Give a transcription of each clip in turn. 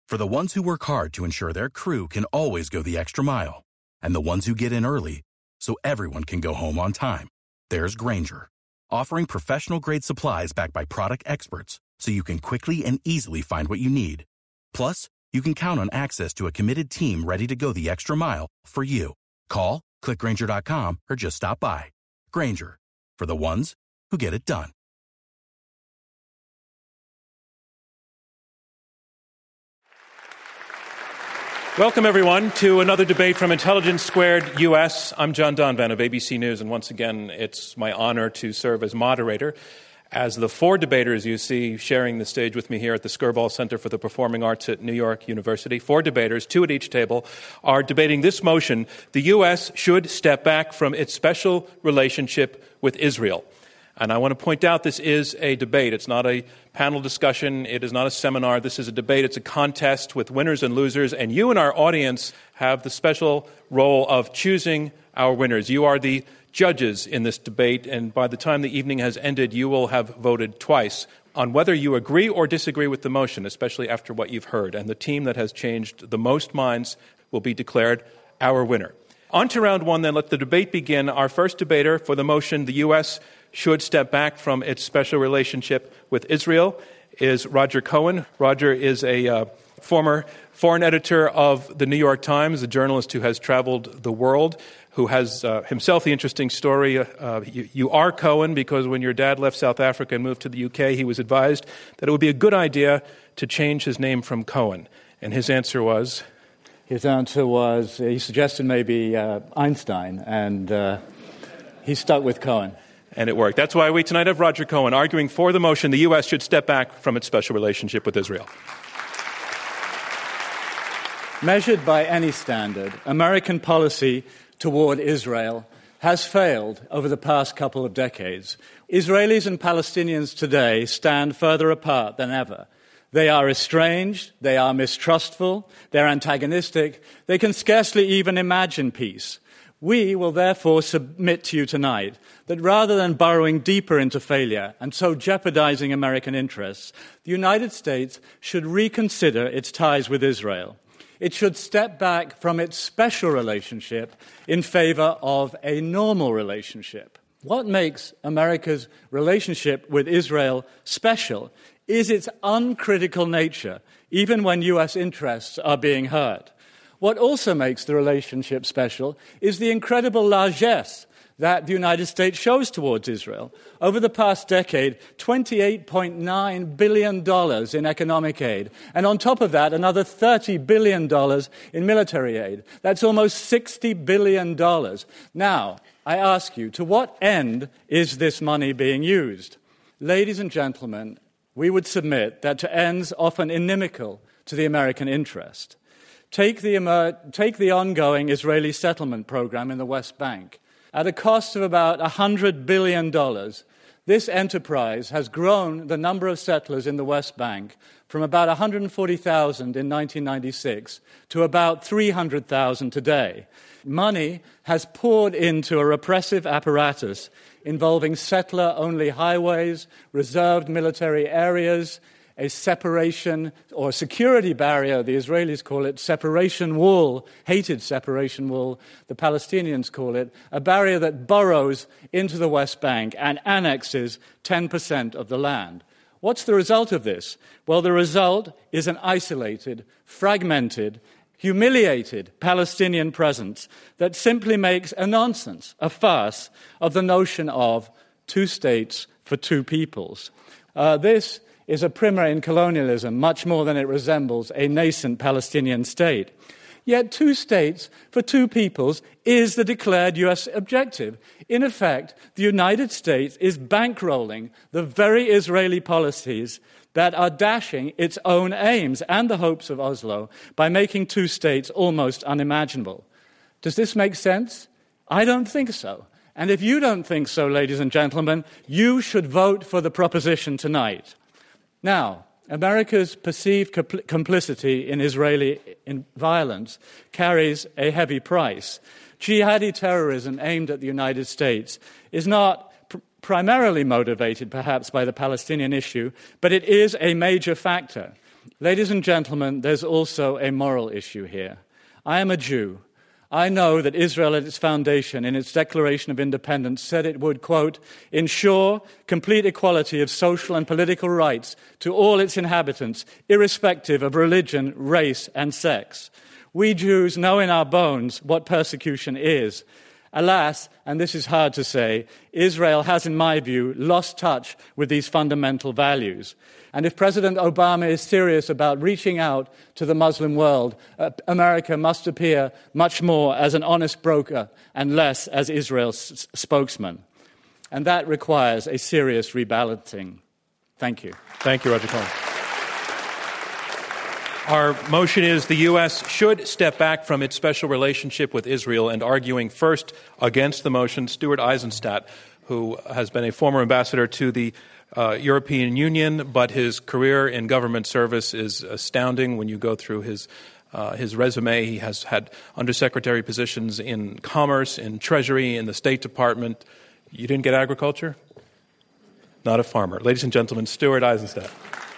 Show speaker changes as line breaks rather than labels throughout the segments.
For the ones who work hard to ensure their crew can always go the extra mile, and the ones who get in early so everyone can go home on time, there's Grainger, offering professional-grade supplies backed by product experts so you can quickly and easily find what you need. Plus, you can count on access to a committed team ready to go the extra mile for you. Call, click Grainger.com, or just stop by. Grainger, for the ones who get it done.
Welcome, everyone, to another debate from Intelligence Squared US. I'm John Donvan of ABC News, and once again, it's my honor to serve as moderator. As the four debaters you see sharing the stage with me here at the Skirball Center for the Performing Arts at New York University, four debaters, two at each table, are debating this motion: the U.S. should step back from its special relationship with Israel. And I want to point out this is a debate. It's not a panel discussion. It is not a seminar. This is a debate. It's a contest with winners and losers. And you and our audience have the special role of choosing our winners. You are the judges in this debate. And by the time the evening has ended, you will have voted twice on whether you agree or disagree with the motion, especially after what you've heard. And the team that has changed the most minds will be declared our winner. On to round one, then. Let the debate begin. Our first debater for the motion, the U.S. should step back from its special relationship with Israel, is Roger Cohen. Roger is a former foreign editor of the New York Times, a journalist who has traveled the world, who has himself the interesting story. You are Cohen because when your dad left South Africa and moved to the UK, he was advised that it would be a good idea to change his name from Cohen. And his answer was?
His answer was, he suggested maybe Einstein, and he stuck with Cohen.
And it worked. That's why we tonight have Roger Cohen arguing for the motion the U.S. should step back from its special relationship with Israel.
Measured by any standard, American policy toward Israel has failed over the past couple of decades. Israelis and Palestinians today stand further apart than ever. They are estranged, they are mistrustful, they're antagonistic, they can scarcely even imagine peace. We will therefore submit to you tonight that rather than burrowing deeper into failure and so jeopardizing American interests, the United States should reconsider its ties with Israel. It should step back from its special relationship in favor of a normal relationship. What makes America's relationship with Israel special is its uncritical nature, even when U.S. interests are being hurt. What also makes the relationship special is the incredible largesse that the United States shows towards Israel. Over the past decade, $28.9 billion in economic aid, and on top of that, another $30 billion in military aid. That's almost $60 billion. Now, I ask you, to what end is this money being used? Ladies and gentlemen, we would submit that to ends often inimical to the American interest. Take the ongoing Israeli settlement program in the West Bank. At a cost of about $100 billion, this enterprise has grown the number of settlers in the West Bank from about 140,000 in 1996 to about 300,000 today. Money has poured into a repressive apparatus involving settler-only highways, reserved military areas, a separation or security barrier, the Israelis call it, separation wall, hated separation wall, the Palestinians call it, a barrier that burrows into the West Bank and annexes 10% of the land. What's the result of this? Well, the result is an isolated, fragmented, humiliated Palestinian presence that simply makes a nonsense, a farce, of the notion of two states for two peoples. This is a primer in colonialism, much more than it resembles a nascent Palestinian state. Yet two states for two peoples is the declared U.S. objective. In effect, the United States is bankrolling the very Israeli policies that are dashing its own aims and the hopes of Oslo by making two states almost unimaginable. Does this make sense? I don't think so. And if you don't think so, ladies and gentlemen, you should vote for the proposition tonight. Now, America's perceived complicity in Israeli violence carries a heavy price. Jihadi terrorism aimed at the United States is not primarily motivated, perhaps, by the Palestinian issue, but it is a major factor. Ladies and gentlemen, there's also a moral issue here. I am a Jew. I know that Israel at its foundation, in its Declaration of Independence, said it would, quote, ensure complete equality of social and political rights to all its inhabitants, irrespective of religion, race, and sex. We Jews know in our bones what persecution is. Alas, and this is hard to say, Israel has, in my view, lost touch with these fundamental values. And if President Obama is serious about reaching out to the Muslim world, America must appear much more as an honest broker and less as Israel's spokesman. And that requires a serious rebalancing. Thank you.
Thank you, Roger Cohen. Our motion is the U.S. should step back from its special relationship with Israel, and arguing first against the motion, Stuart Eizenstat, who has been a former ambassador to the European Union, but his career in government service is astounding. When you go through his resume, he has had undersecretary positions in Commerce, in Treasury, in the State Department. You didn't get agriculture? Not a farmer. Ladies and gentlemen, Stuart Eizenstat.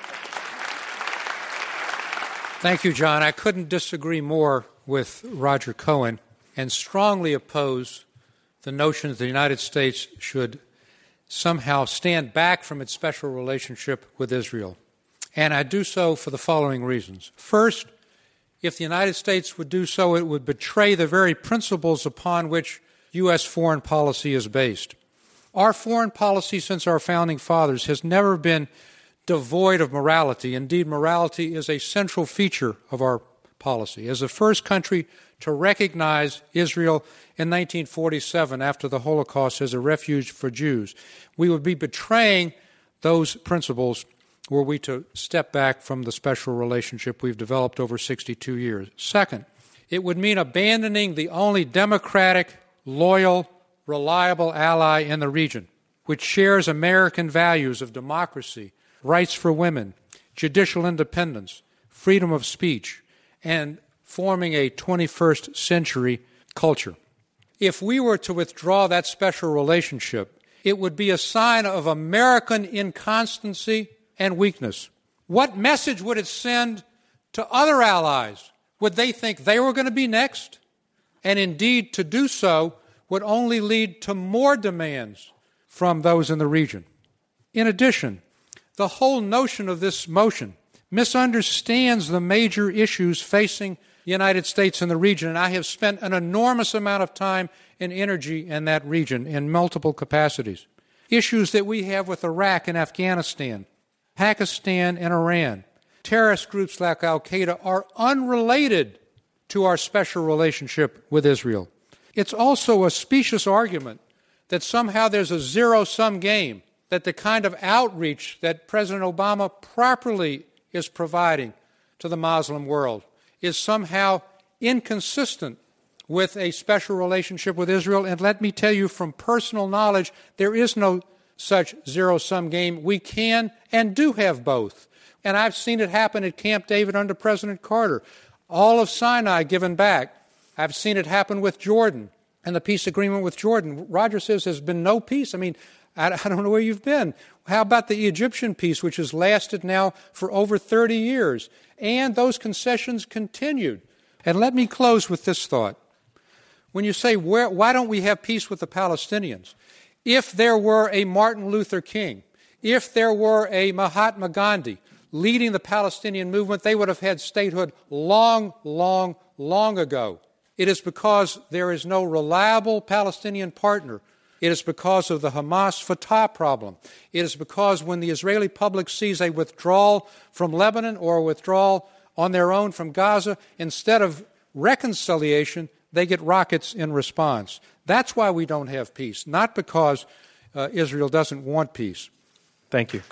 Thank you, John. I couldn't disagree more with Roger Cohen and strongly oppose the notion that the United States should somehow stand back from its special relationship with Israel. And I do so for the following reasons. First, if the United States would do so, it would betray the very principles upon which U.S. foreign policy is based. Our foreign policy since our founding fathers has never been devoid of morality. Indeed, morality is a central feature of our policy. As the first country to recognize Israel in 1947 after the Holocaust as a refuge for Jews, we would be betraying those principles were we to step back from the special relationship we've developed over 62 years. Second, it would mean abandoning the only democratic, loyal, reliable ally in the region, which shares American values of democracy, rights for women, judicial independence, freedom of speech, and forming a 21st century culture. If we were to withdraw that special relationship, it would be a sign of American inconstancy and weakness. What message would it send to other allies? Would they think they were going to be next? And indeed, to do so would only lead to more demands from those in the region. In addition, the whole notion of this motion misunderstands the major issues facing the United States and the region, and I have spent an enormous amount of time and energy in that region in multiple capacities. Issues that we have with Iraq and Afghanistan, Pakistan and Iran, terrorist groups like Al-Qaeda are unrelated to our special relationship with Israel. It's also a specious argument that somehow there's a zero-sum game, that the kind of outreach that President Obama properly is providing to the Muslim world is somehow inconsistent with a special relationship with Israel. And let me tell you from personal knowledge, there is no such zero-sum game. We can and do have both. And I've seen it happen at Camp David under President Carter. All of Sinai given back. I've seen it happen with Jordan and the peace agreement with Jordan. Roger says there's been no peace. I mean, I don't know where you've been. How about the Egyptian peace, which has lasted now for over 30 years? And those concessions continued. And let me close with this thought. When you say, why don't we have peace with the Palestinians? If there were a Martin Luther King, if there were a Mahatma Gandhi leading the Palestinian movement, they would have had statehood long, long, long ago. It is because there is no reliable Palestinian partner. It is because of the Hamas-Fatah problem. It is because when the Israeli public sees a withdrawal from Lebanon or a withdrawal on their own from Gaza, instead of reconciliation, they get rockets in response. That's why we don't have peace, not because Israel doesn't want peace.
Thank you.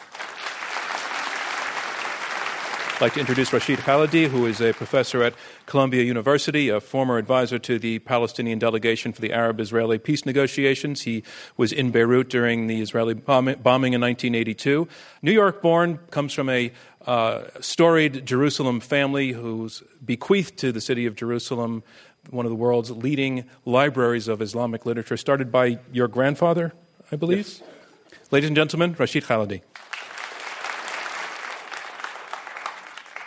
I'd like to introduce Rashid Khalidi, who is a professor at Columbia University, a former advisor to the Palestinian delegation for the Arab-Israeli peace negotiations. He was in Beirut during the Israeli bombing in 1982. New York-born, comes from a storied Jerusalem family who's bequeathed to the city of Jerusalem one of the world's leading libraries of Islamic literature, started by your grandfather, I believe. Yes. Ladies and gentlemen, Rashid Khalidi.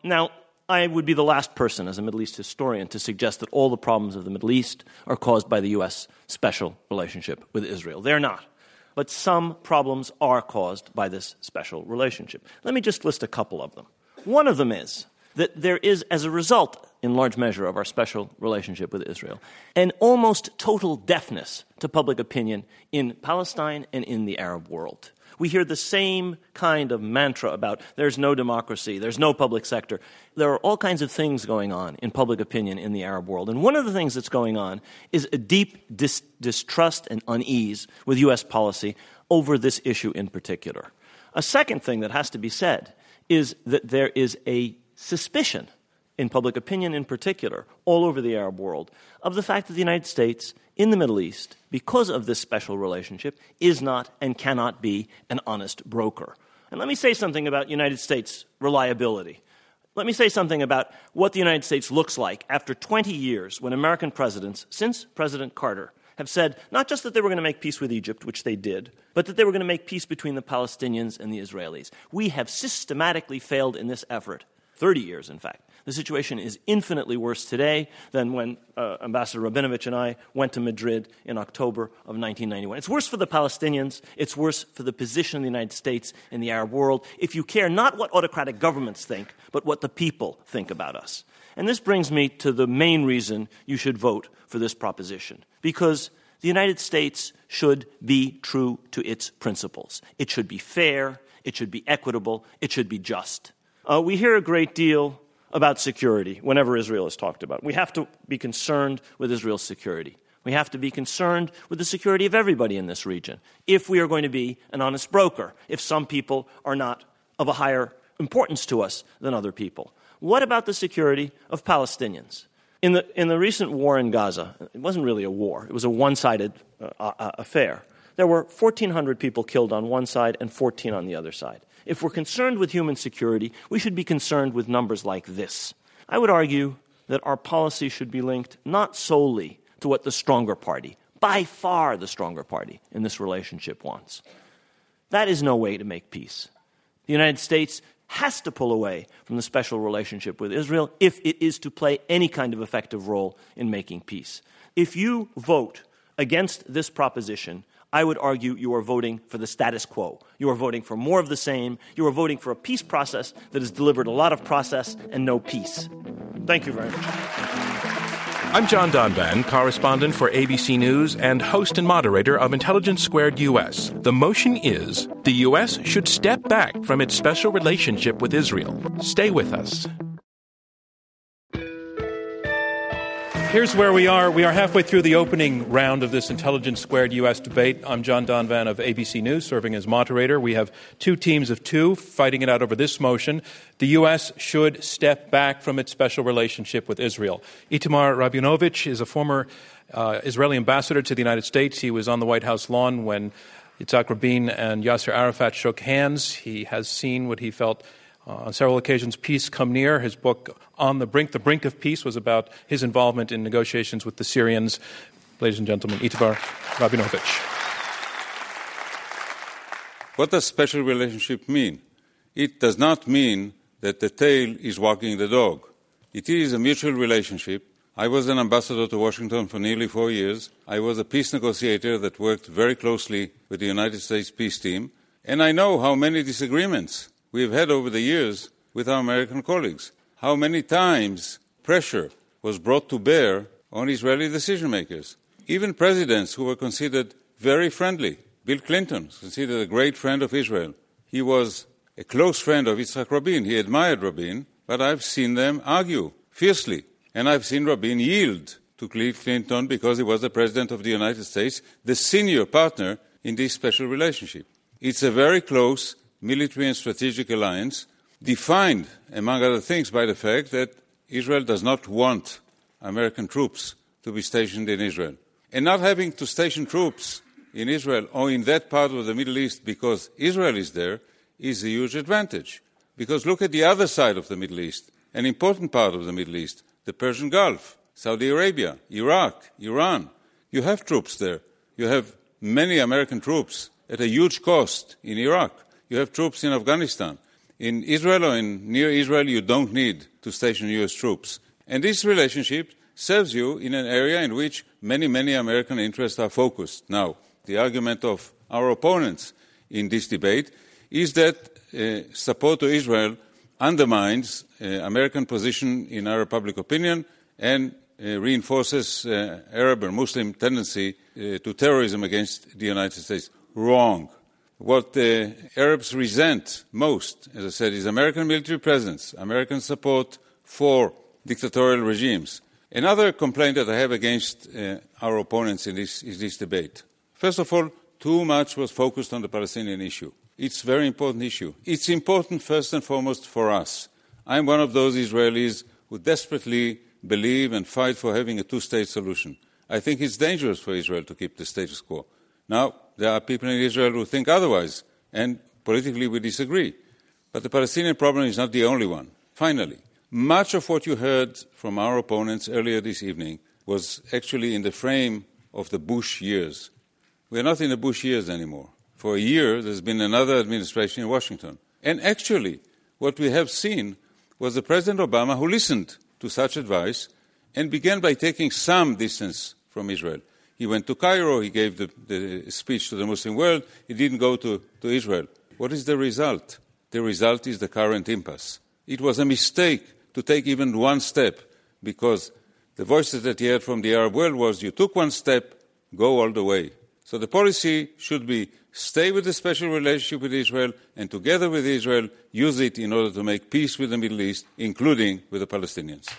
Now, I would be the last person as a Middle East historian to suggest that all the problems of the Middle East are caused by the U.S. special relationship with Israel. They're not. But some problems are caused by this special relationship. Let me just list a couple of them. One of them is that there is, as a result, in large measure, of our special relationship with Israel, an almost total deafness to public opinion in Palestine and in the Arab world. We hear the same kind of mantra about there's no democracy, there's no public sector. There are all kinds of things going on in public opinion in the Arab world. And one of the things that's going on is a deep distrust and unease with U.S. policy over this issue in particular. A second thing that has to be said is that there is a suspicion in public opinion in particular, all over the Arab world, of the fact that the United States in the Middle East, because of this special relationship, is not and cannot be an honest broker. And let me say something about United States reliability. Let me say something about what the United States looks like after 20 years when American presidents, since President Carter, have said not just that they were going to make peace with Egypt, which they did, but that they were going to make peace between the Palestinians and the Israelis. We have systematically failed in this effort, 30 years, in fact. The situation is infinitely worse today than when Ambassador Rabinovich and I went to Madrid in October of 1991. It's worse for the Palestinians. It's worse for the position of the United States in the Arab world, if you care not what autocratic governments think, but what the people think about us. And this brings me to the main reason you should vote for this proposition, because the United States should be true to its principles. It should be fair. It should be equitable. It should be just. We hear a great deal about security whenever Israel is talked about. We have to be concerned with Israel's security. We have to be concerned with the security of everybody in this region if we are going to be an honest broker, if some people are not of a higher importance to us than other people. What about the security of Palestinians? In the recent war in Gaza, it wasn't really a war. It was a one-sided affair. There were 1,400 people killed on one side and 14 on the other side. If we're concerned with human security, we should be concerned with numbers like this. I would argue that our policy should be linked not solely to what the stronger party, by far the stronger party in this relationship wants. That is no way to make peace. The United States has to pull away from the special relationship with Israel if it is to play any kind of effective role in making peace. If you vote against this proposition, I would argue you are voting for the status quo. You are voting for more of the same. You are voting for a peace process that has delivered a lot of process and no peace. Thank you very much.
I'm John Donvan, correspondent for ABC News and host and moderator of Intelligence Squared U.S. The motion is the U.S. should step back from its special relationship with Israel. Stay with us. Here's where we are. We are halfway through the opening round of this Intelligence Squared U.S. debate. I'm John Donvan of ABC News, serving as moderator. We have two teams of two fighting it out over this motion. The U.S. should step back from its special relationship with Israel. Itamar Rabinovich is a former Israeli ambassador to the United States. He was on the White House lawn when Yitzhak Rabin and Yasser Arafat shook hands. He has seen what he felt on several occasions, peace come near. His book, On the Brink of Peace, was about his involvement in negotiations with the Syrians. Ladies and gentlemen, Itamar Rabinovich.
What does special relationship mean? It does not mean that the tail is wagging the dog. It is a mutual relationship. I was an ambassador to Washington for nearly 4 years. I was a peace negotiator that worked very closely with the United States peace team. And I know how many disagreements we have had over the years with our American colleagues. How many times pressure was brought to bear on Israeli decision-makers. Even presidents who were considered very friendly. Bill Clinton was considered a great friend of Israel. He was a close friend of Yitzhak Rabin. He admired Rabin, but I've seen them argue fiercely. And I've seen Rabin yield to Clinton because he was the president of the United States, the senior partner in this special relationship. It's a very close military and strategic alliance, defined, among other things, by the fact that Israel does not want American troops to be stationed in Israel. And not having to station troops in Israel or in that part of the Middle East because Israel is there is a huge advantage. Because look at the other side of the Middle East, an important part of the Middle East, the Persian Gulf, Saudi Arabia, Iraq, Iran. You have troops there. You have many American troops at a huge cost in Iraq. You have troops in Afghanistan. In Israel or near Israel, you don't need to station U.S. troops. And this relationship serves you in an area in which many, many American interests are focused. Now, the argument of our opponents in this debate is that support to Israel undermines American position in Arab public opinion and reinforces Arab or Muslim tendency to terrorism against the United States. Wrong. What the Arabs resent most, as I said, is American military presence, American support for dictatorial regimes. Another complaint that I have against our opponents in this debate. First of all, too much was focused on the Palestinian issue. It's a very important issue. It's important first and foremost for us. I'm one of those Israelis who desperately believe and fight for having a two-state solution. I think it's dangerous for Israel to keep the status quo. Now, there are people in Israel who think otherwise, and politically we disagree. But the Palestinian problem is not the only one. Finally, much of what you heard from our opponents earlier this evening was actually in the frame of the Bush years. We are not in the Bush years anymore. For a year, there's been another administration in Washington. And actually, what we have seen was the President Obama who listened to such advice and began by taking some distance from Israel. He went to Cairo, he gave the speech to the Muslim world, he didn't go to Israel. What is the result? The result is the current impasse. It was a mistake to take even one step, because the voices that he heard from the Arab world was, you took one step, go all the way. So the policy should be stay with the special relationship with Israel, and together with Israel, use it in order to make peace with the Middle East, including with the Palestinians.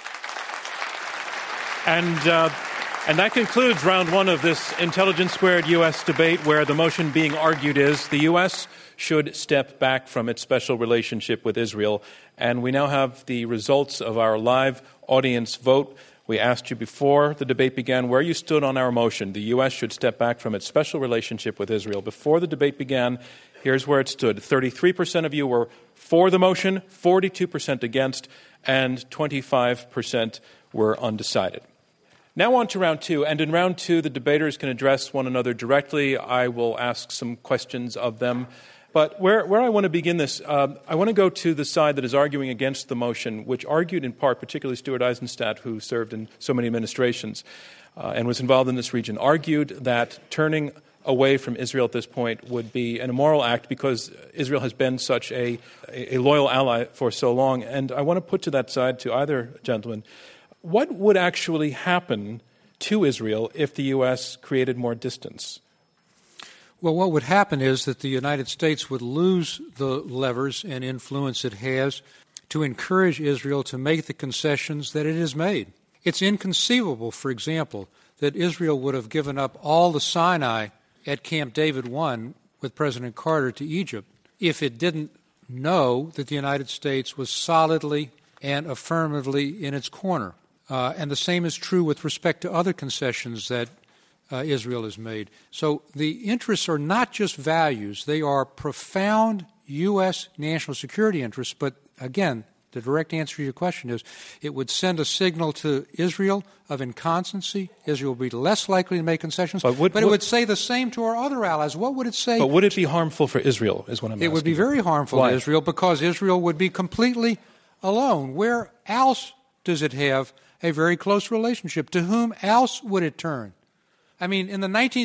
And that concludes round one of this Intelligence Squared U.S. debate, where the motion being argued is the U.S. should step back from its special relationship with Israel. And we now have the results of our live audience vote. We asked you before the debate began where you stood on our motion. The U.S. should step back from its special relationship with Israel. Before the debate began, here's where it stood. 33% of you were for the motion, 42% against, and 25% were undecided. Now on to round two. And in round two, the debaters can address one another directly. I will ask some questions of them. But where I want to begin this, I want to go to the side that is arguing against the motion, which argued in part, particularly Stuart Eizenstat, who served in so many administrations and was involved in this region, argued that turning away from Israel at this point would be an immoral act because Israel has been such a loyal ally for so long. And I want to put to that side, to either gentleman, what would actually happen to Israel if the U.S. created more distance?
Well, what would happen is that the United States would lose the levers and influence it has to encourage Israel to make the concessions that it has made. It's inconceivable, for example, that Israel would have given up all the Sinai at Camp David I with President Carter to Egypt if it didn't know that the United States was solidly and affirmatively in its corner. And the same is true with respect to other concessions that Israel has made. So the interests are not just values. They are profound U.S. national security interests. But again, the direct answer to your question is it would send a signal to Israel of inconstancy. Israel would be less likely to make concessions. But it would say the same to our other allies. What would it say?
But would it be harmful for Israel, is what I'm asking.
It would be very harmful to Israel because Israel would be completely alone. Where else does it have a very close relationship? To whom else would it turn? I mean, in the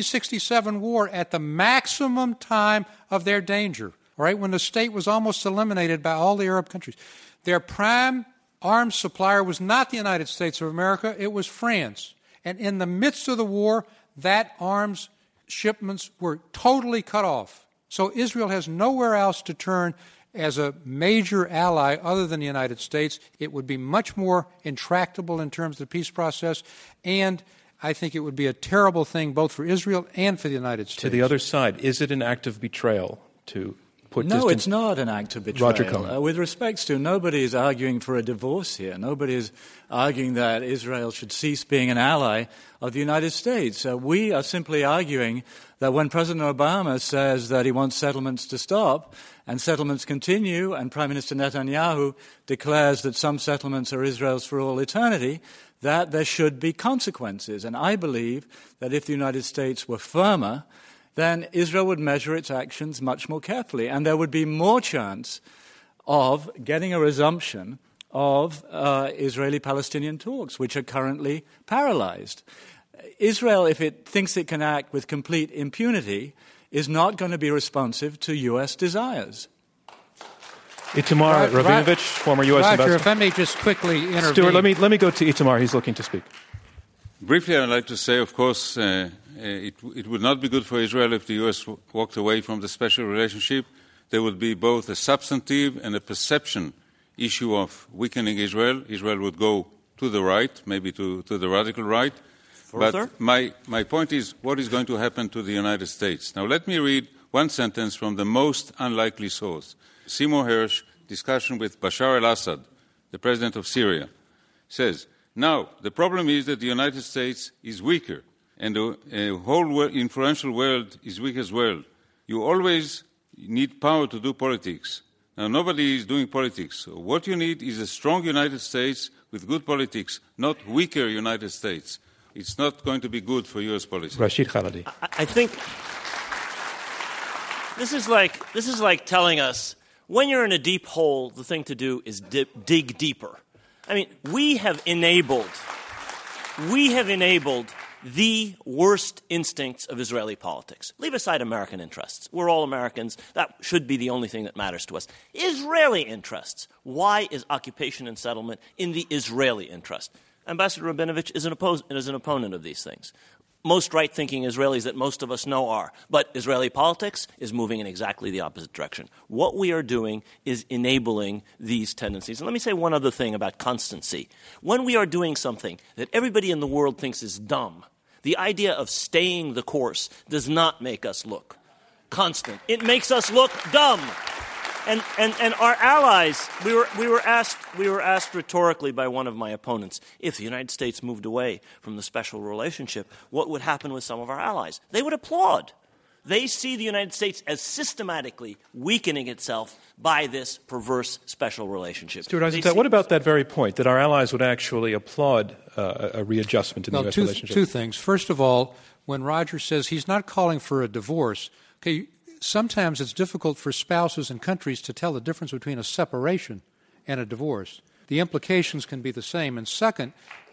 1967 war, at the maximum time of their danger, right, when the state was almost eliminated by all the Arab countries, their prime arms supplier was not the United States of America, it was France. And in the midst of the war, that arms shipments were totally cut off. So Israel has nowhere else to turn as a major ally other than the United States. It would be much more intractable in terms of the peace process, and I think it would be a terrible thing both for Israel and for the United States.
To the other side, is it an act of betrayal to put
No, it's not an act of betrayal.
Roger Cohen.
With respect to, nobody is arguing for a divorce here. Nobody is arguing that Israel should cease being an ally of the United States. We are simply arguing that when President Obama says that he wants settlements to stop and settlements continue, and Prime Minister Netanyahu declares that some settlements are Israel's for all eternity, that there should be consequences. And I believe that if the United States were firmer, then Israel would measure its actions much more carefully, and there would be more chance of getting a resumption of Israeli-Palestinian talks, which are currently paralyzed. Israel, if it thinks it can act with complete impunity, is not going to be responsive to U.S. desires.
Itamar Rabinovich, former U.S.
Roger,
ambassador.
if I may just quickly intervene.
Stuart, let me go to Itamar. He's looking to speak.
Briefly, I'd like to say, of course, it would not be good for Israel if the U.S. walked away from the special relationship. There would be both a substantive and a perception issue of weakening Israel. Israel would go to the right, maybe to the radical right.
Further?
But my point is, what is going to happen to the United States? Now, let me read one sentence from the most unlikely source. Seymour Hersh, discussion with Bashar al-Assad, the president of Syria, says, now, the problem is that the United States is weaker, and the whole influential world is weak as well. You always need power to do politics. Now, nobody is doing politics. So what you need is a strong United States with good politics, not weaker United States. It's not going to be good for U.S. policy.
Rashid Khalidi.
I think this is like telling us when you're in a deep hole, the thing to do is dig deeper. I mean, we have enabled the worst instincts of Israeli politics. Leave aside American interests. We're all Americans. That should be the only thing that matters to us. Israeli interests. Why is occupation and settlement in the Israeli interest? Ambassador Rabinovich is an opponent of these things. Most right-thinking Israelis that most of us know are. But Israeli politics is moving in exactly the opposite direction. What we are doing is enabling these tendencies. And let me say one other thing about constancy. When we are doing something that everybody in the world thinks is dumb, the idea of staying the course does not make us look constant. It makes us look dumb. And our allies, we were asked rhetorically by one of my opponents, if the United States moved away from the special relationship, what would happen with some of our allies? They would applaud. They see the United States as systematically weakening itself by this perverse special relationship.
Stuart Eisenstadt, what about that very point, that our allies would actually applaud a readjustment in the U.S. relationship?
Two things. First of all, when Roger says he's not calling for a divorce, okay, sometimes it's difficult for spouses and countries to tell the difference between a separation and a divorce. The implications can be the same. And second,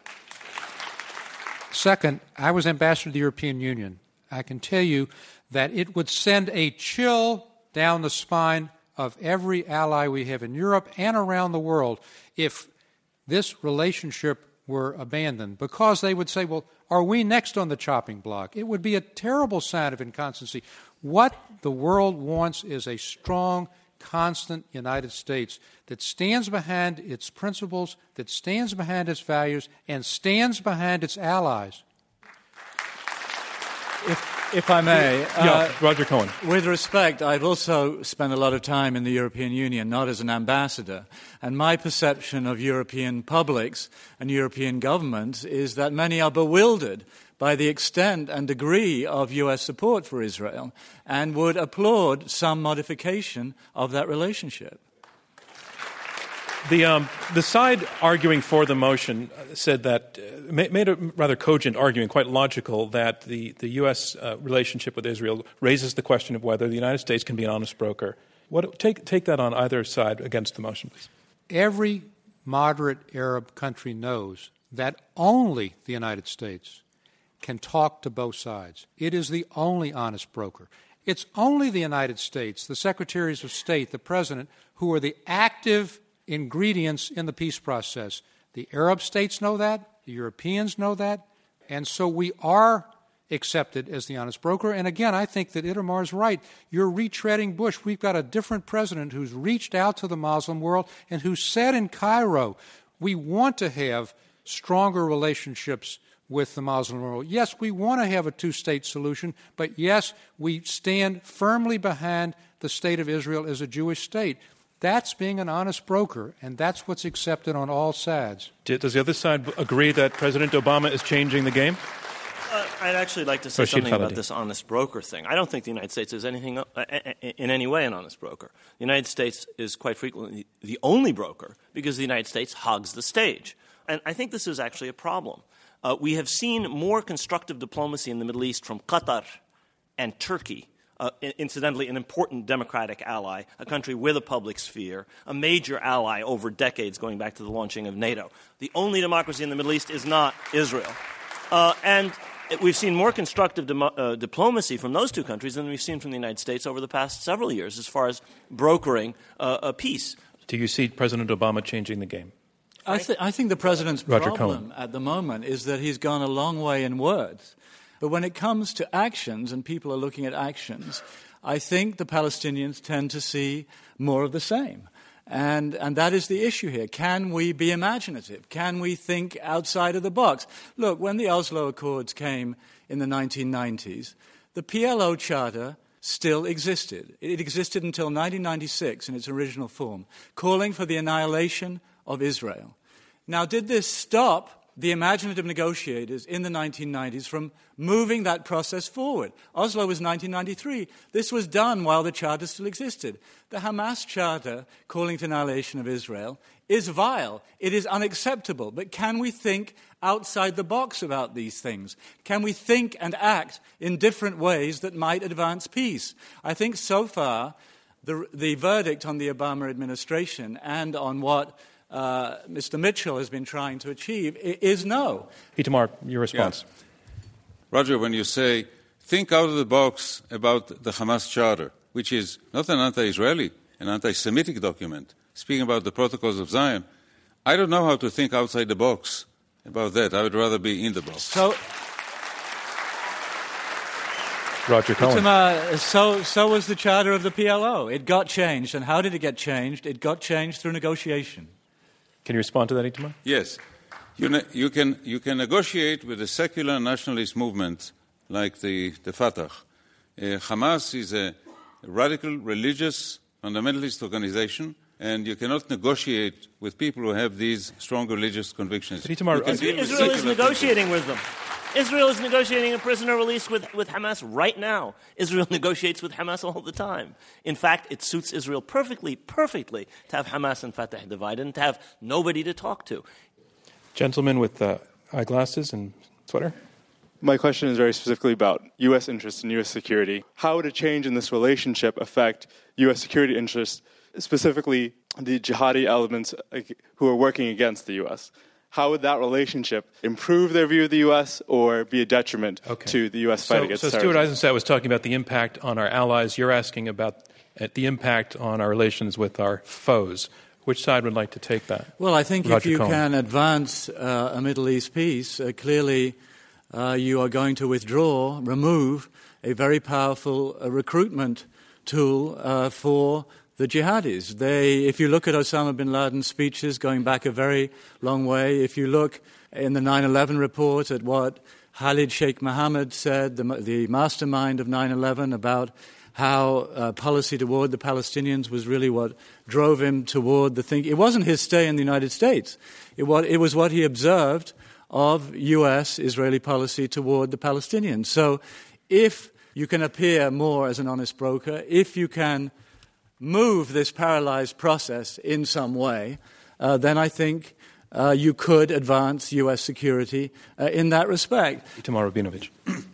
I was ambassador to the European Union. I can tell you that it would send a chill down the spine of every ally we have in Europe and around the world if this relationship were abandoned, because they would say, well, are we next on the chopping block? It would be a terrible sign of inconstancy. What the world wants is a strong, constant United States that stands behind its principles, that stands behind its values, and stands behind its allies.
If I may.
Roger Cohen.
With respect, I've also spent a lot of time in the European Union, not as an ambassador. And my perception of European publics and European governments is that many are bewildered by the extent and degree of U.S. support for Israel and would applaud some modification of that relationship.
The side arguing for the motion said that, made a rather cogent argument, quite logical, that the U.S. Relationship with Israel raises the question of whether the United States can be an honest broker. Take that on either side against the motion, please.
Every moderate Arab country knows that only the United States can talk to both sides. It is the only honest broker. It's only the United States, the secretaries of state, the president, who are the active ingredients in the peace process. The Arab states know that, the Europeans know that, and so we are accepted as the honest broker. And again, I think that Itamar is right. You're retreading Bush. We've got a different president who's reached out to the Muslim world and who said in Cairo, we want to have stronger relationships with the Muslim world. Yes, we want to have a two-state solution, but yes, we stand firmly behind the state of Israel as a Jewish state. That's being an honest broker, and that's what's accepted on all sides.
Does the other side agree that President Obama is changing the game?
I'd actually like to say something about this honest broker thing. I don't think the United States is anything in any way an honest broker. The United States is quite frequently the only broker because the United States hogs the stage. And I think this is actually a problem. We have seen more constructive diplomacy in the Middle East from Qatar and Turkey incidentally an important democratic ally, a country with a public sphere, a major ally over decades going back to the launching of NATO. The only democracy in the Middle East is not Israel. And we've seen more constructive diplomacy from those two countries than we've seen from the United States over the past several years as far as brokering a peace.
Do you see President Obama changing the game?
I think the president's
Roger
problem
Cohen.
at the moment is that he's gone a long way in words. But when it comes to actions, and people are looking at actions, I think the Palestinians tend to see more of the same. And that is the issue here. Can we be imaginative? Can we think outside of the box? Look, when the Oslo Accords came in the 1990s, the PLO Charter still existed. It existed until 1996 in its original form, calling for the annihilation of Israel. Now, did this stop the imaginative negotiators in the 1990s from moving that process forward? Oslo was 1993. This was done while the charter still existed. The Hamas charter calling for annihilation of Israel is vile. It is unacceptable. But can we think outside the box about these things? Can we think and act in different ways that might advance peace? I think so far the verdict on the Obama administration and on what Mr. Mitchell has been trying to achieve is no.
Itamar, your response.
Yeah. Roger, when you say, think out of the box about the Hamas Charter, which is not an anti-Israeli, an anti-Semitic document, speaking about the protocols of Zion, I don't know how to think outside the box about that. I would rather be in the box.
So,
Roger Cohen.
So was the charter of the PLO. It got changed. And how did it get changed? It got changed through negotiation.
Can you respond to that, Itamar?
Yes. You can negotiate with a secular nationalist movement like the Fatah. Hamas is a radical religious fundamentalist organization, and you cannot negotiate with people who have these strong religious convictions.
Itamar,
Israel is negotiating with them. Israel is negotiating a prisoner release with Hamas right now. Israel negotiates with Hamas all the time. In fact, it suits Israel perfectly to have Hamas and Fatah divided and to have nobody to talk to.
Gentleman with eyeglasses and sweater.
My question is very specifically about U.S. interests and U.S. security. How would a change in this relationship affect U.S. security interests, specifically the jihadi elements who are working against the U.S.? How would that relationship improve their view of the U.S. or be a detriment to the U.S. fight against terrorism?
So Stuart Eisenstadt was talking about the impact on our allies. You're asking about the impact on our relations with our foes. Which side would like to take that?
Well, I think
Roger
if you
Cohen.
can advance a Middle East peace, clearly you are going to remove a very powerful recruitment tool for the jihadis. If you look at Osama bin Laden's speeches going back a very long way, if you look in the 9/11 report at what Khalid Sheikh Mohammed said, the mastermind of 9/11, about how policy toward the Palestinians was really what drove him toward the thing. It wasn't his stay in the United States. It was what he observed of U.S.-Israeli policy toward the Palestinians. So if you can appear more as an honest broker, if you can move this paralyzed process in some way, then I think you could advance U.S. security in that respect.
Itamar Rabinovich.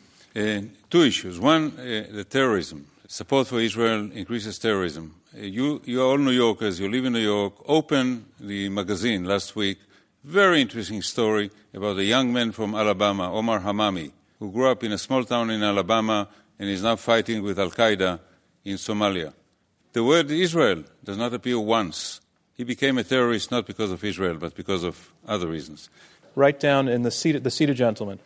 Two issues. One, the terrorism. Support for Israel increases terrorism. You are all New Yorkers. You live in New York. Open the magazine last week. Very interesting story about a young man from Alabama, Omar Hamami, who grew up in a small town in Alabama and is now fighting with Al-Qaeda in Somalia. The word Israel does not appear once. He became a terrorist not because of Israel, but because of other reasons.
Right down in the seated gentleman.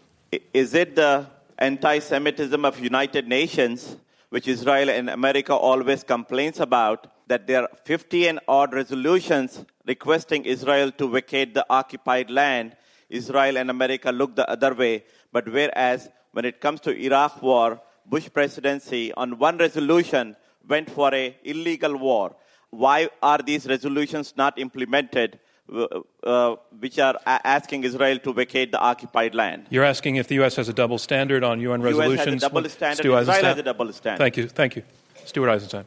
Is it the anti-Semitism of United Nations, which Israel and America always complains about, that there are 50 and odd resolutions requesting Israel to vacate the occupied land? Israel and America look the other way. But whereas when it comes to Iraq war, Bush presidency on one resolution went for an illegal war. Why are these resolutions not implemented, which are asking Israel to vacate the occupied land?
You're asking if the U.S. has a double standard on UN resolutions?
The U.S. has a double standard.
Stu
Israel
Eisenstadt?
has a double standard.
Thank you. Stuart Eisenstein.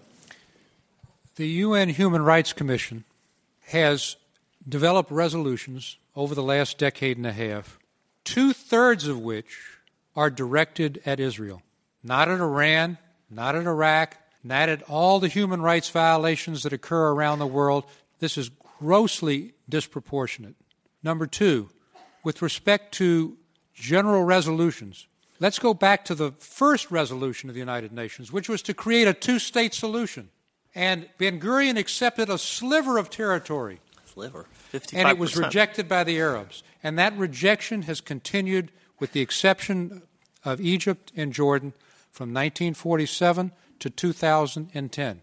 The UN Human Rights Commission has developed resolutions over the last decade and a half, 2/3 of which are directed at Israel. Not at Iran, not at Iraq, not at all the human rights violations that occur around the world. This is grossly disproportionate. Number two, with respect to general resolutions, let's go back to the first resolution of the United Nations, which was to create a two-state solution. And Ben-Gurion accepted a sliver of territory.
Sliver? 55%.
And it was rejected by the Arabs. And that rejection has continued, with the exception of Egypt and Jordan, from 1947 to 2010.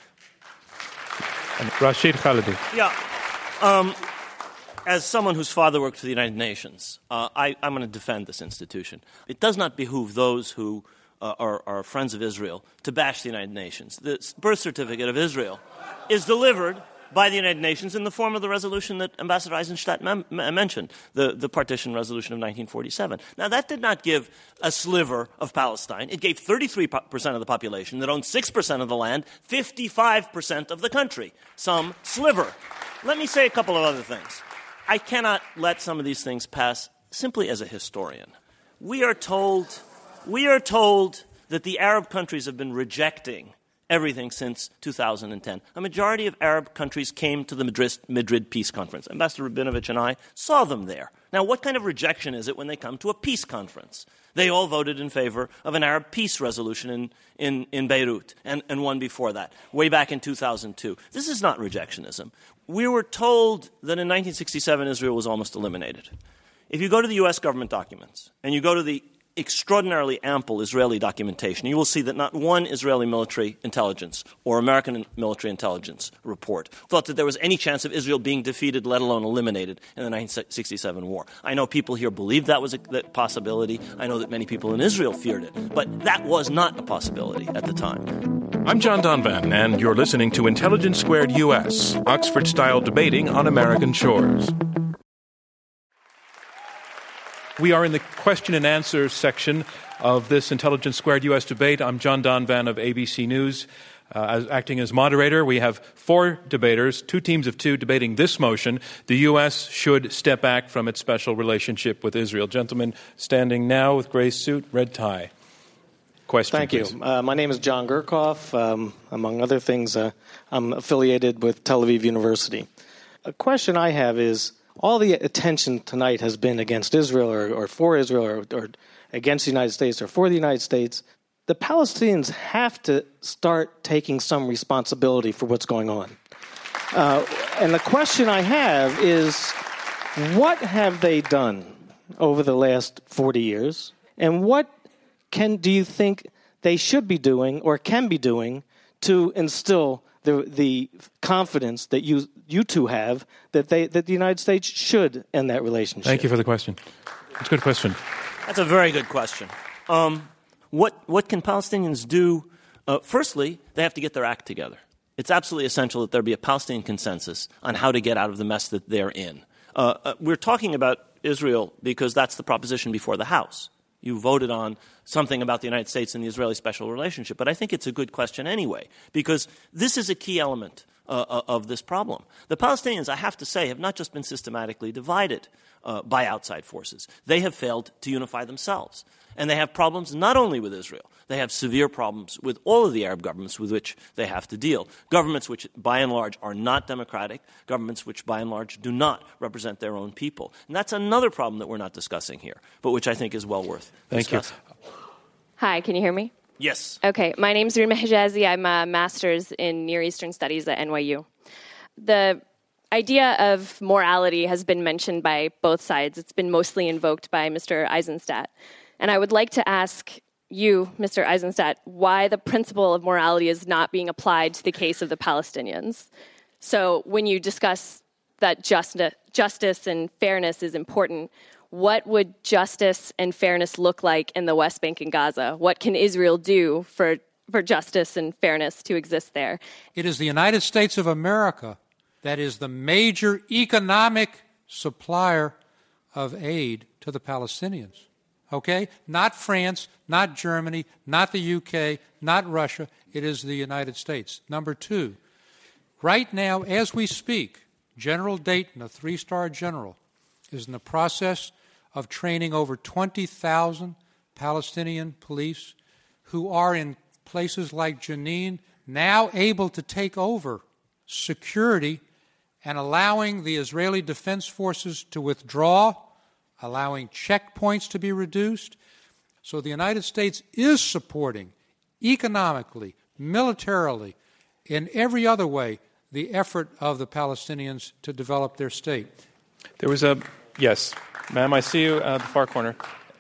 And Rashid Khalidi.
Yeah. As someone whose father worked for the United Nations, I'm going to defend this institution. It does not behoove those who are friends of Israel to bash the United Nations. The birth certificate of Israel is delivered by the United Nations in the form of the resolution that Ambassador Eisenstadt mentioned, the partition resolution of 1947. Now, that did not give a sliver of Palestine. It gave 33% of the population that owned 6% of the land, 55% of the country, some sliver. Let me say a couple of other things. I cannot let some of these things pass simply as a historian. We are told that the Arab countries have been rejecting everything since 2010. A majority of Arab countries came to the Madrid Peace Conference. Ambassador Rabinovich and I saw them there. Now, what kind of rejection is it when they come to a peace conference? They all voted in favor of an Arab peace resolution in Beirut and one before that, way back in 2002. This is not rejectionism. We were told that in 1967 Israel was almost eliminated. If you go to the U.S. government documents and you go to the extraordinarily ample Israeli documentation, you will see that not one Israeli military intelligence or American military intelligence report thought that there was any chance of Israel being defeated, let alone eliminated, in the 1967 war. I know people here believed that was a possibility. I know that many people in Israel feared it. But that was not a possibility at the time.
I'm John Donvan, and you're listening to Intelligence Squared U.S., Oxford-style debating on American shores. We are in the question and answer section of this Intelligence Squared U.S. debate. I'm John Donvan of ABC News. Acting as moderator, we have four debaters, two teams of two, debating this motion: the U.S. should step back from its special relationship with Israel. Gentlemen standing now with gray suit, red tie. Question,
Thank
please.
you. My name is John Gurkoff. Among other things, I'm affiliated with Tel Aviv University. A question I have is, all the attention tonight has been against Israel or for Israel or against the United States or for the United States. The Palestinians have to start taking some responsibility for what's going on. And the question I have is, what have they done over the last 40 years? And what do you think they should be doing or can be doing to instill the confidence that you two have that the United States should end that relationship?
Thank you for the question. It's a good question.
That's a very good question. What can Palestinians do? Firstly, they have to get their act together. It's absolutely essential that there be a Palestinian consensus on how to get out of the mess that they're in. We're talking about Israel because that's the proposition before the House. You voted on something about the United States and the Israeli special relationship. But I think it's a good question anyway, because this is a key element of this problem. The Palestinians, I have to say, have not just been systematically divided by outside forces. They have failed to unify themselves. And they have problems not only with Israel. They have severe problems with all of the Arab governments with which they have to deal. Governments which, by and large, are not democratic. Governments which, by and large, do not represent their own people. And that's another problem that we're not discussing here, but which I think is well worth discussing.
Thank you.
Hi, can you hear me?
Yes.
Okay, my name's Rima Hijazi. I'm a master's in Near Eastern Studies at NYU. The idea of morality has been mentioned by both sides. It's been mostly invoked by Mr. Eisenstadt. And I would like to ask you, Mr. Eisenstadt, why the principle of morality is not being applied to the case of the Palestinians. So when you discuss that justice and fairness is important, what would justice and fairness look like in the West Bank and Gaza? What can Israel do for justice and fairness to exist there?
It is the United States of America that is the major economic supplier of aid to the Palestinians. Okay? Not France, not Germany, not the UK, not Russia. It is the United States. Number two, right now, as we speak, General Dayton, a 3-star general, is in the process of training over 20,000 Palestinian police who are in places like Jenin, now able to take over security and allowing the Israeli Defense Forces to withdraw, allowing checkpoints to be reduced. So the United States is supporting economically, militarily, in every other way, the effort of the Palestinians to develop their state.
There was yes, ma'am, I see you at the far corner.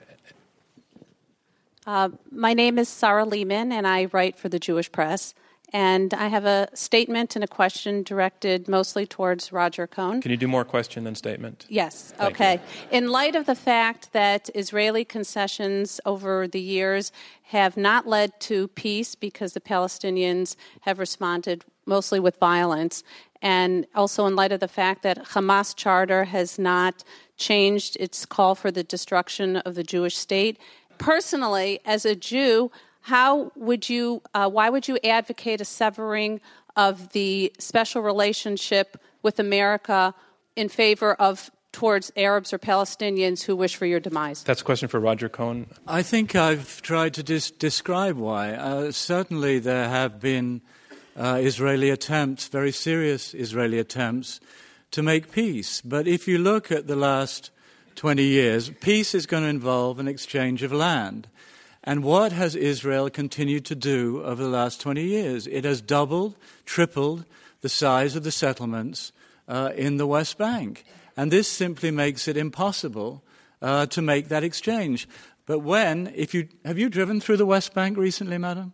My name is Sarah Lehman, and I write for the Jewish Press. And I have a statement and a question directed mostly towards Roger Cohn.
Can you do more question than statement?
Yes.
Thank
okay.
you.
In light of the fact that Israeli concessions over the years have not led to peace because the Palestinians have responded mostly with violence, and also in light of the fact that Hamas charter has not changed its call for the destruction of the Jewish state, personally, as a Jew, why would you advocate a severing of the special relationship with America in favor of towards Arabs or Palestinians who wish for your demise?
That's a question for Roger Cohn.
I think I've tried to describe why. Certainly there have been Israeli attempts, very serious Israeli attempts, to make peace. But if you look at the last 20 years, peace is going to involve an exchange of land. And what has Israel continued to do over the last 20 years? It has doubled, tripled the size of the settlements in the West Bank. And this simply makes it impossible to make that exchange. But have you driven through the West Bank recently, madam?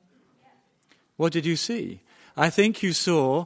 What did you see? I think you saw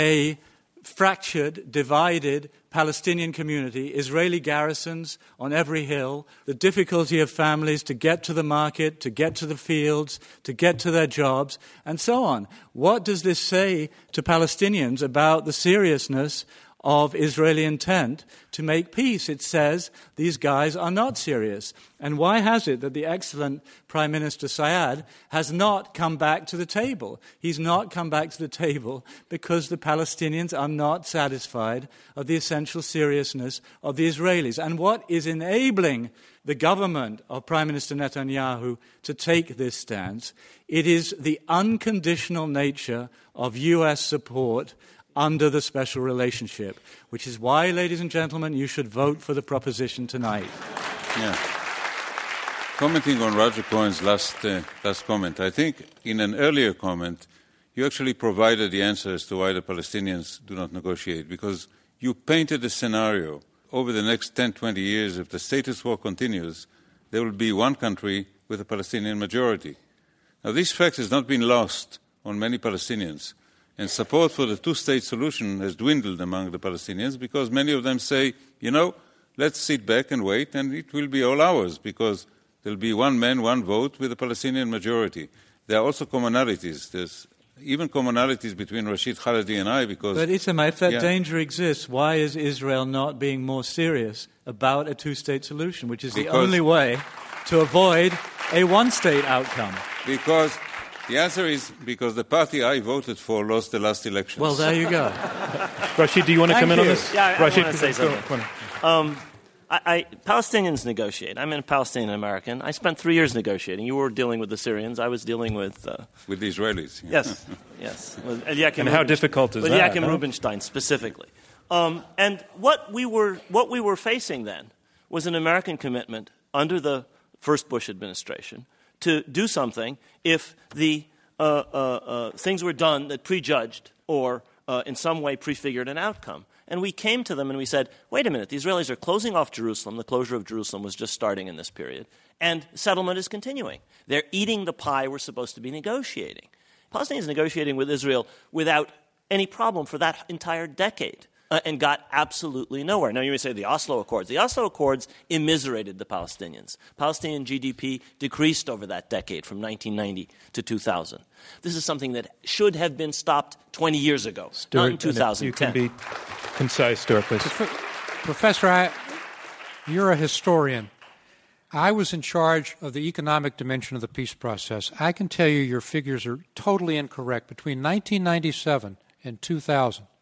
a fractured, divided Palestinian community, Israeli garrisons on every hill, the difficulty of families to get to the market, to get to the fields, to get to their jobs, and so on. What does this say to Palestinians about the seriousness of Israeli intent to make peace? It says these guys are not serious. And why has it that the excellent Prime Minister Syed has not come back to the table? He's not come back to the table because the Palestinians are not satisfied of the essential seriousness of the Israelis. And what is enabling the government of Prime Minister Netanyahu to take this stance? It is the unconditional nature of U.S. support under the special relationship, which is why, ladies and gentlemen, you should vote for the proposition tonight.
Yeah. Commenting on Roger Cohen's last comment, I think in an earlier comment, you actually provided the answer as to why the Palestinians do not negotiate, because you painted a scenario over the next 10, 20 years, if the status quo continues, there will be one country with a Palestinian majority. Now, this fact has not been lost on many Palestinians. And support for the two-state solution has dwindled among the Palestinians because many of them say, let's sit back and wait and it will be all ours because there will be one man, one vote with a Palestinian majority. There are also commonalities. There's even commonalities between Rashid Khalidi and I because...
But Itamar, if that danger exists, why is Israel not being more serious about a two-state solution, which is the only way to avoid a one-state outcome?
Because... The answer is because the party I voted for lost the last elections.
Well, there you go.
Rashid, do you want to come in on this?
Yeah, I
Rashid,
want to say something. Palestinians negotiate. I'm a Palestinian American. I spent 3 years negotiating. You were dealing with the Syrians. I was dealing with the
Israelis.
Yeah. Yes. With Eliakim
and how difficult is
with
that?
Eliakim Rubinstein specifically. And what we were facing then was an American commitment under the first Bush administration to do something if the things were done that prejudged or in some way prefigured an outcome. And we came to them and we said, wait a minute, the Israelis are closing off Jerusalem. The closure of Jerusalem was just starting in this period. And settlement is continuing. They're eating the pie we're supposed to be negotiating. Palestinians negotiating with Israel without any problem for that entire decade. And got absolutely nowhere. Now, you may say the Oslo Accords. The Oslo Accords immiserated the Palestinians. Palestinian GDP decreased over that decade from 1990 to 2000. This is something that should have been stopped 20 years ago,
Stuart,
not in 2010.
You can be concise, Stuart, please.
Professor, you're a historian. I was in charge of the economic dimension of the peace process. I can tell you your figures are totally incorrect. Between 1997 and 2000,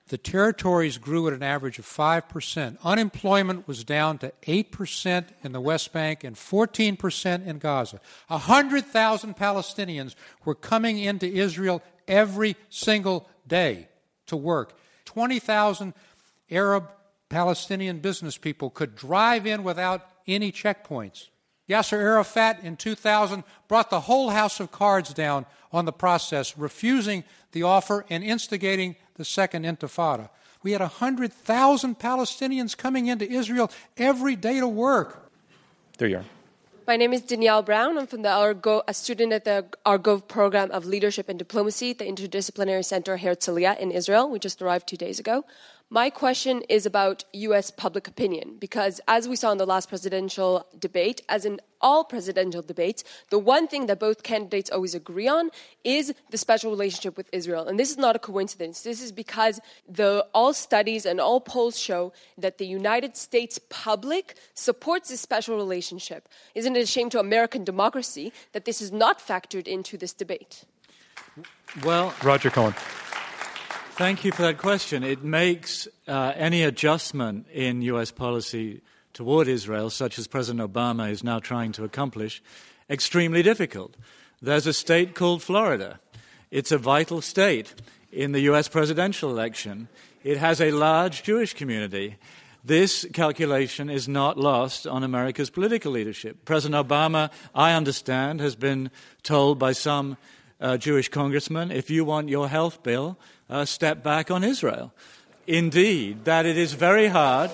the territories grew at an average of 5%. Unemployment was down to 8% in the West Bank and 14% in Gaza. 100,000 Palestinians were coming into Israel every single day to work. 20,000 Arab Palestinian business people could drive in without any checkpoints. Yasser Arafat in 2000 brought the whole house of cards down on the process, refusing the offer and instigating the Second Intifada. We had 100,000 Palestinians coming into Israel every day to work.
There you are.
My name is Danielle Brown. I'm from a student at the Argov Program of Leadership and Diplomacy at the Interdisciplinary Center Herzliya in Israel. We just arrived 2 days ago. My question is about U.S. public opinion, because as we saw in the last presidential debate, as in all presidential debates, the one thing that both candidates always agree on is the special relationship with Israel. And this is not a coincidence. This is because all studies and all polls show that the United States public supports this special relationship. Isn't it a shame to American democracy that this is not factored into this debate?
Well,
Roger Cohen.
Thank you for that question. It makes any adjustment in U.S. policy toward Israel, such as President Obama is now trying to accomplish, extremely difficult. There's a state called Florida. It's a vital state in the U.S. presidential election. It has a large Jewish community. This calculation is not lost on America's political leadership. President Obama, I understand, has been told by some Jewish congressmen, if you want your health bill, step back on Israel. Indeed, that it is very hard.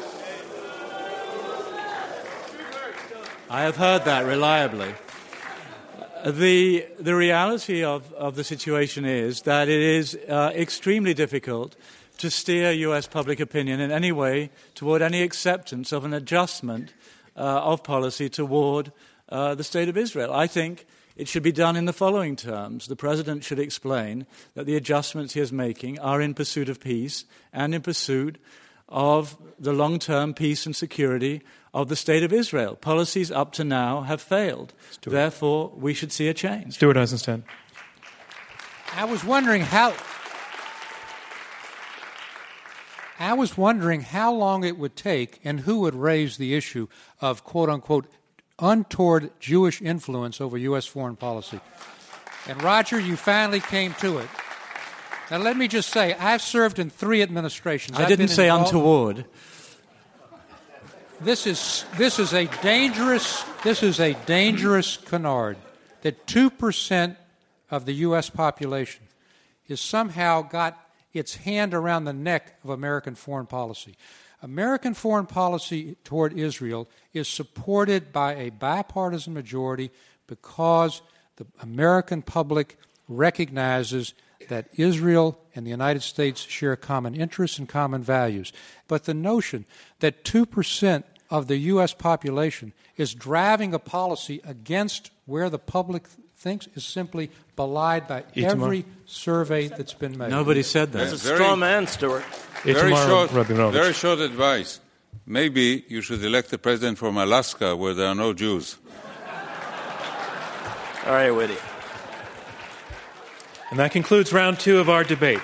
I have heard that reliably. The reality of the situation is that it is extremely difficult to steer U.S. public opinion in any way toward any acceptance of an adjustment of policy toward the State of Israel. I think it should be done in the following terms. The President should explain that the adjustments he is making are in pursuit of peace and in pursuit of the long-term peace and security of the State of Israel. Policies up to now have failed. Therefore, we should see a change.
Stuart Eisenstadt.
I was wondering how long it would take and who would raise the issue of, quote-unquote, untoward Jewish influence over U.S. foreign policy. And, Roger, you finally came to it. Now, let me just say, I've served in 3 administrations.
I didn't say untoward.
This is a dangerous canard that 2% of the U.S. population has somehow got its hand around the neck of American foreign policy. American foreign policy toward Israel is supported by a bipartisan majority because the American public recognizes that Israel and the United States share common interests and common values. But the notion that 2% of the U.S. population is driving a policy against where the public thinks is simply belied by every survey that's been made.
Nobody said that.
That's a straw man, Stuart.
Very short advice. Maybe you should elect a president from Alaska where there are no Jews.
All right, Whitty.
And that concludes round 2 of our debate.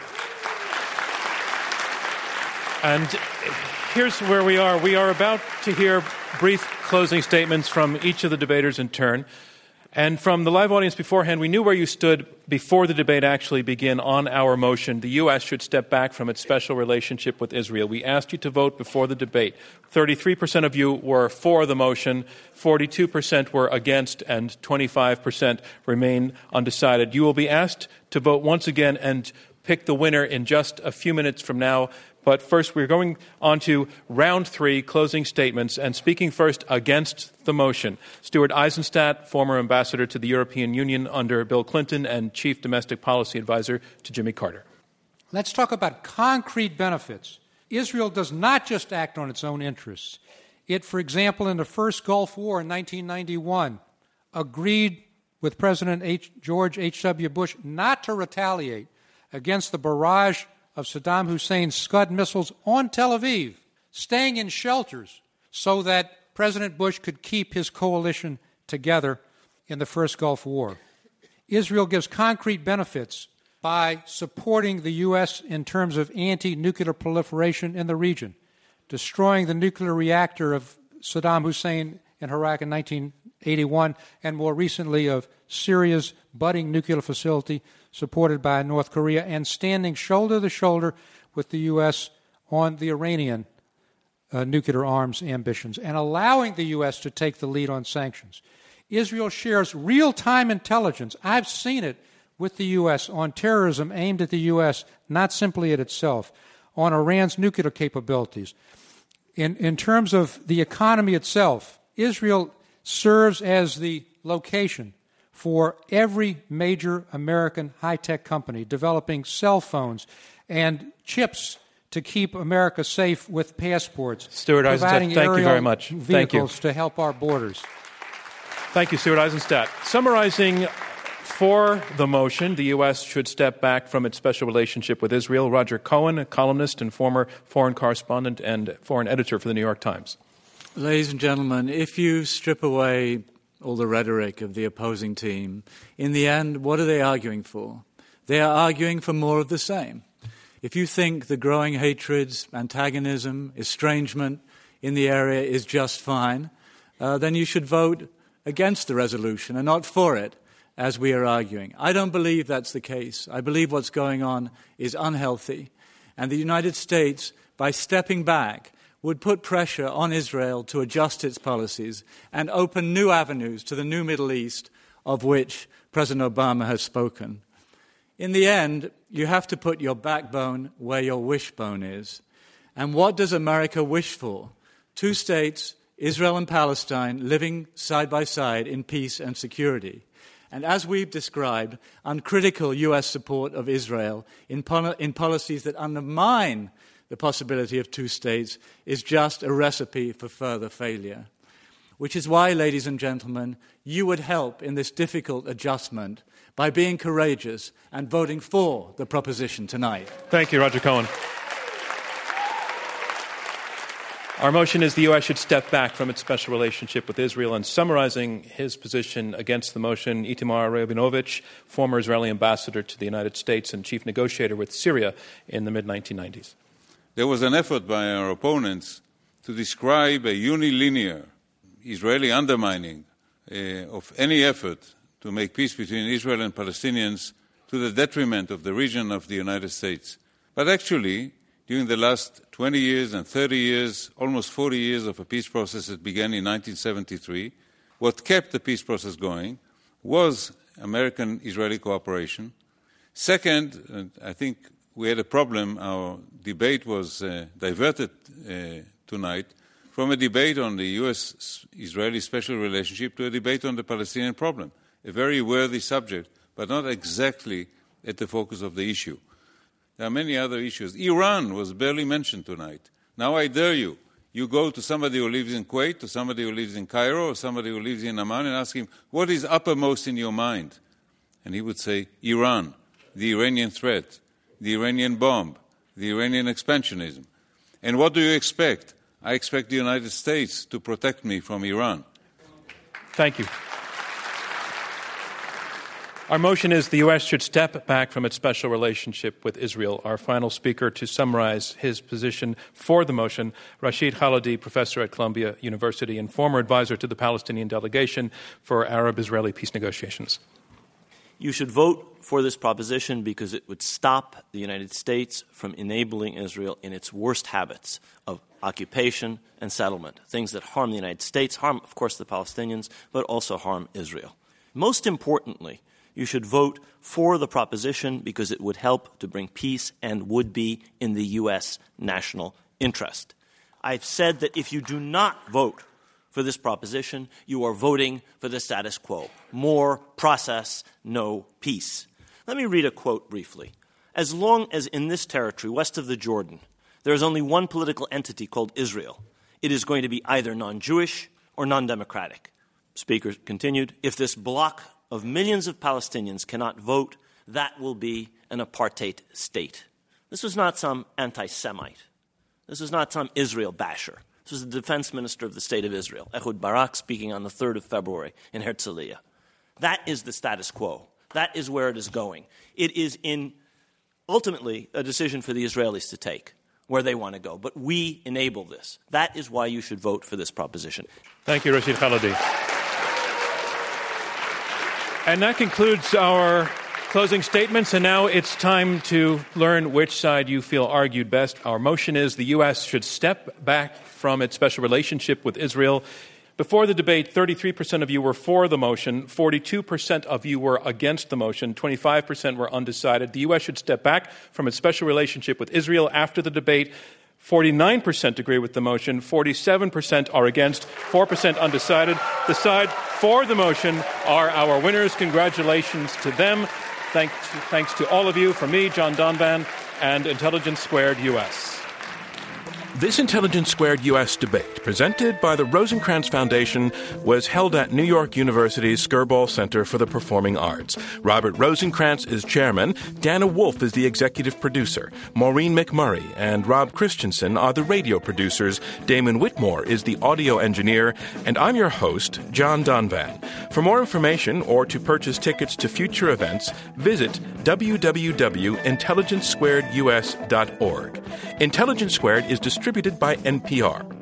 And here's where we are. We are about to hear brief closing statements from each of the debaters in turn. And from the live audience beforehand, we knew where you stood before the debate actually began on our motion. The U.S. should step back from its special relationship with Israel. We asked you to vote before the debate. 33% of you were for the motion, 42% were against, and 25% remain undecided. You will be asked to vote once again and pick the winner in just a few minutes from now. But first, we're going on to round 3, closing statements. And speaking first against the motion, Stuart Eisenstadt, former ambassador to the European Union under Bill Clinton and chief domestic policy advisor to Jimmy Carter.
Let's talk about concrete benefits. Israel does not just act on its own interests. It, for example, in the first Gulf War in 1991, agreed with President George H.W. Bush not to retaliate against the barrage of Saddam Hussein's Scud missiles on Tel Aviv, staying in shelters so that President Bush could keep his coalition together in the first Gulf War. Israel gives concrete benefits by supporting the U.S. in terms of anti-nuclear proliferation in the region, destroying the nuclear reactor of Saddam Hussein in Iraq in 1981, and more recently of Syria's budding nuclear facility supported by North Korea, and standing shoulder to shoulder with the U.S. on the Iranian nuclear arms ambitions, and allowing the U.S. to take the lead on sanctions. Israel shares real-time intelligence. I've seen it with the U.S. on terrorism aimed at the U.S., not simply at itself, on Iran's nuclear capabilities. In terms of the economy itself, Israel serves as the location for every major American high-tech company developing cell phones and chips to keep America safe with passports.
Stuart Eisenstadt, thank you very much.
Vehicles to help our borders.
Thank you, Stuart Eisenstadt. Summarizing for the motion, the U.S. should step back from its special relationship with Israel, Roger Cohen, a columnist and former foreign correspondent and foreign editor for the New York Times.
Ladies and gentlemen, if you strip away all the rhetoric of the opposing team, in the end, what are they arguing for? They are arguing for more of the same. If you think the growing hatreds, antagonism, estrangement in the area is just fine, then you should vote against the resolution and not for it, as we are arguing. I don't believe that's the case. I believe what's going on is unhealthy. And the United States, by stepping back, would put pressure on Israel to adjust its policies and open new avenues to the new Middle East, of which President Obama has spoken. In the end, you have to put your backbone where your wishbone is. And what does America wish for? 2 states, Israel and Palestine, living side by side in peace and security. And as we've described, uncritical U.S. support of Israel in policies that undermine the possibility of 2 states is just a recipe for further failure. Which is why, ladies and gentlemen, you would help in this difficult adjustment by being courageous and voting for the proposition tonight.
Thank you, Roger Cohen. Our motion is the U.S. should step back from its special relationship with Israel. And summarizing his position against the motion, Itamar Rabinovich, former Israeli ambassador to the United States and chief negotiator with Syria in the mid-1990s.
There was an effort by our opponents to describe a unilinear Israeli undermining of any effort to make peace between Israel and Palestinians to the detriment of the region of the United States. But actually, during the last 20 years and 30 years, almost 40 years of a peace process that began in 1973, what kept the peace process going was American-Israeli cooperation. Second, and I think we had a problem, our debate was diverted tonight from a debate on the U.S.-Israeli special relationship to a debate on the Palestinian problem, a very worthy subject, but not exactly at the focus of the issue. There are many other issues. Iran was barely mentioned tonight. Now I dare you. You go to somebody who lives in Kuwait, to somebody who lives in Cairo, or somebody who lives in Amman and ask him, what is uppermost in your mind? And he would say, Iran, the Iranian threat, the Iranian bomb, the Iranian expansionism. And what do you expect? I expect the United States to protect me from Iran.
Thank you. Our motion is the U.S. should step back from its special relationship with Israel. Our final speaker to summarize his position for the motion, Rashid Khalidi, professor at Columbia University and former advisor to the Palestinian delegation for Arab-Israeli peace negotiations.
You should vote for this proposition because it would stop the United States from enabling Israel in its worst habits of occupation and settlement, things that harm the United States, harm, of course, the Palestinians, but also harm Israel. Most importantly, you should vote for the proposition because it would help to bring peace and would be in the U.S. national interest. I've said that if you do not vote for this proposition, you are voting for the status quo. More process, no peace. Let me read a quote briefly. As long as in this territory, west of the Jordan, there is only one political entity called Israel, it is going to be either non-Jewish or non-democratic. Speaker continued, if this bloc of millions of Palestinians cannot vote, that will be an apartheid state. This was not some anti-Semite. This was not some Israel basher. This was the defense minister of the state of Israel, Ehud Barak, speaking on the 3rd of February in Herzliya. That is the status quo. That is where it is going. It is ultimately a decision for the Israelis to take where they want to go. But we enable this. That is why you should vote for this proposition.
Thank you, Rashid Khalidi. And that concludes our closing statements. And now it's time to learn which side you feel argued best. Our motion is the U.S. should step back from its special relationship with Israel. Before the debate, 33% of you were for the motion, 42% of you were against the motion, 25% were undecided. The U.S. should step back from its special relationship with Israel. After the debate, 49% agree with the motion, 47% are against, 4% undecided. The side for the motion are our winners. Congratulations to them. Thanks to all of you, from me, John Donvan, and Intelligence Squared U.S. This Intelligence Squared U.S. debate, presented by the Rosencrantz Foundation, was held at New York University's Skirball Center for the Performing Arts. Robert Rosencrantz is chairman, Dana Wolf is the executive producer, Maureen McMurray and Rob Christensen are the radio producers, Damon Whitmore is the audio engineer, and I'm your host, John Donvan. For more information or to purchase tickets to future events, visit www.intelligencesquaredus.org. Intelligence Squared is distributed by NPR.